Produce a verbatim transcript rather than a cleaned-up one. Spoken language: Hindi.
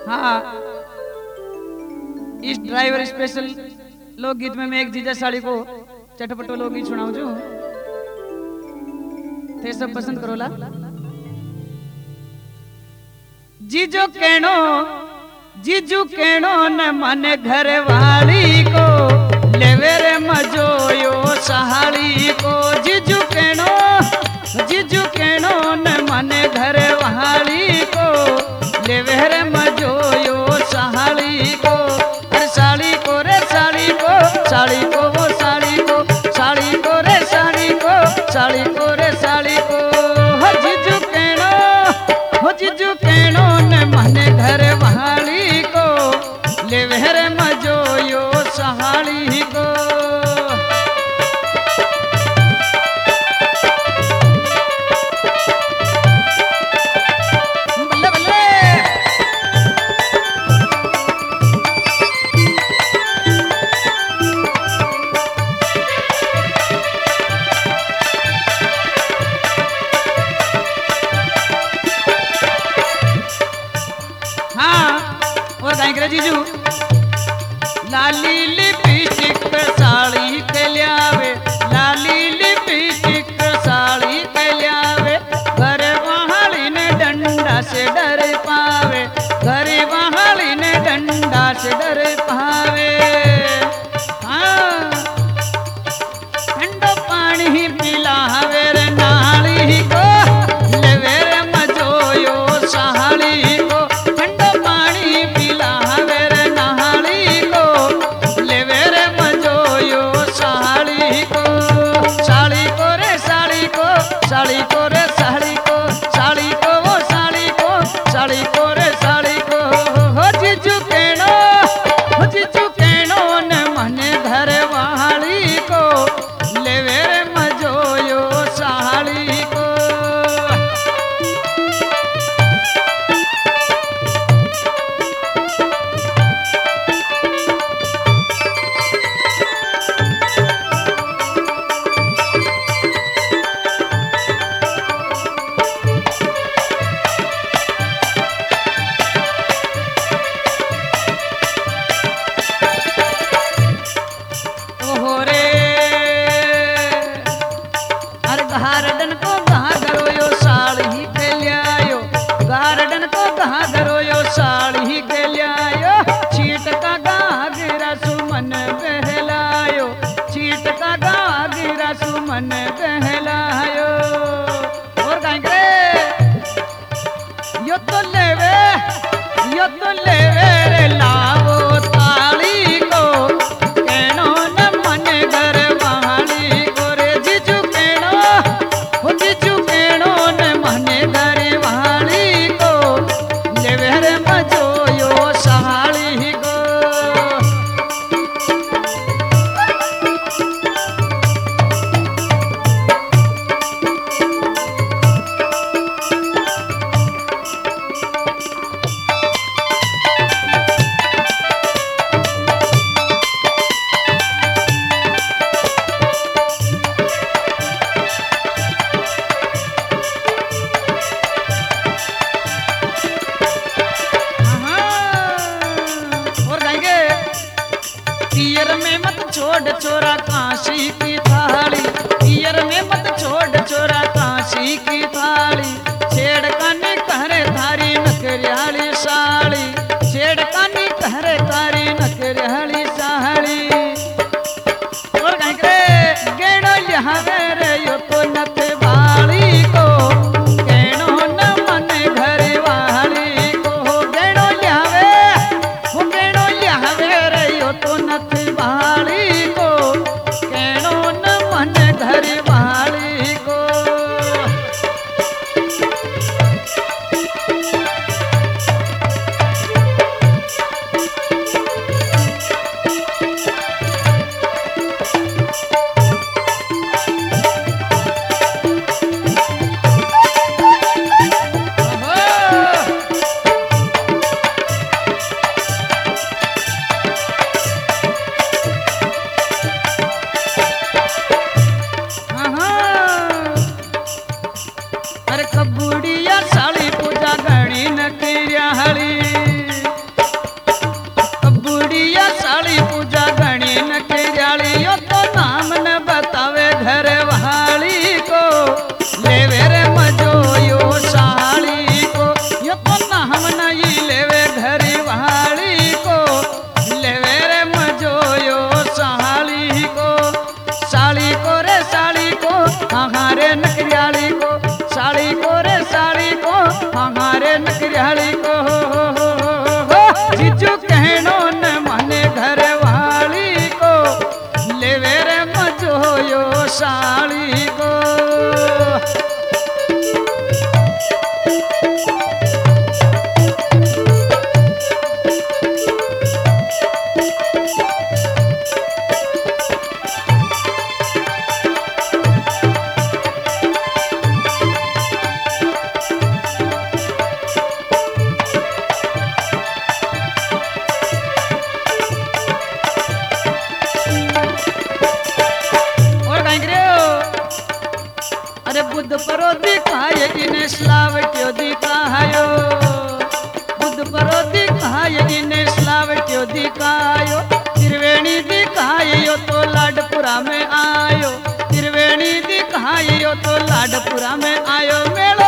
हाँ, इस ड्राइवर स्पेशल लोकगीत में मैं एक जीजा साड़ी को चटपटो लोकगीत सुनाऊं छू। थे सब पसंद करोला। जीजो केणो जीजू केणो न मन घर वाली को लेवे रे मजो यो सहाली को। जीजू केणो जीजू केणो न मन घर वाली को लेवे रे मजो यो सहाली को। अरे साड़ी को रे साड़ी को साड़ी को वो साड़ी को साड़ी को रे साड़ी को साड़ी को रे साड़ी को। हो जीजू केणो हो जीजू केणो न मन घर वाली को लेवे रे मजो यो सहाली को। बल्ले बल्ले। हाँ और गाय करे जीजू। लाली लिपस्टिक साड़ी के लियावे लाली लिपस्टिक साड़ी के लियावे। घर वाली ने डंडा से डर पावे घर वाली ने डंडा से डर पावे। हाँ ठंडो पानी पिलावे रे नाली को लेवे रे मजो यो सहाली को। ठंडो पानी पिलावे रे नाली को लेवे रे मजो यो सहाली को। साड़ी को रे साड़ी को साड़ी को रे साड़ी को साड़ी को वो साड़ी को साड़ी को रे साड़ी को। हो जीजू केणो हो जीजू केणो न मन घर वाली को लेवे रे मजो यो सहाली को। ओहो रे अरे गार्डन को कहाँ धरो यो साड़ी के लियायो गार्डन को कहाँ धरो यो साड़ी के लियायो। छीट का गागिरा सुमन बहलायो छीट का गागिरा सुमन बहलायो। और गाय करे यो तो लेवे यो तो लेवे रे लावो ताली को केणो न मन घर वाली को। रे जीजू केणो हो जीजू केणो न मन घर वाली को लेवे रे मजो यो सहाली को। और गाएंगे पियर में मत छोड़ छोरा काशी की थाली पियर में मत छोड़ छोरा काशी की थाली। छेड़कानी कहरे थारी नकरियाली साड़ी छेड़कानी कहरे थारी नकरियाली साड़ी। और गाएंगे गेड़ो यहाँ रे यो तो नथ वाली को केणो न मन घर वाली को। गेड़ो यहाँ वो केणो यहाँ रे यो तो नथ वाली को केणो न मन घर वाली को। बुद्ध परो दिखाए इन्हें स्लावट्यो दिखायो बुद्ध परो दिखाए इन्हें स्लावट्यो दिखायो त्रिवेणी दिखायो तो लाडपुरा में आयो त्रिवेणी दिखायो तो लाडपुरा में आयो मेला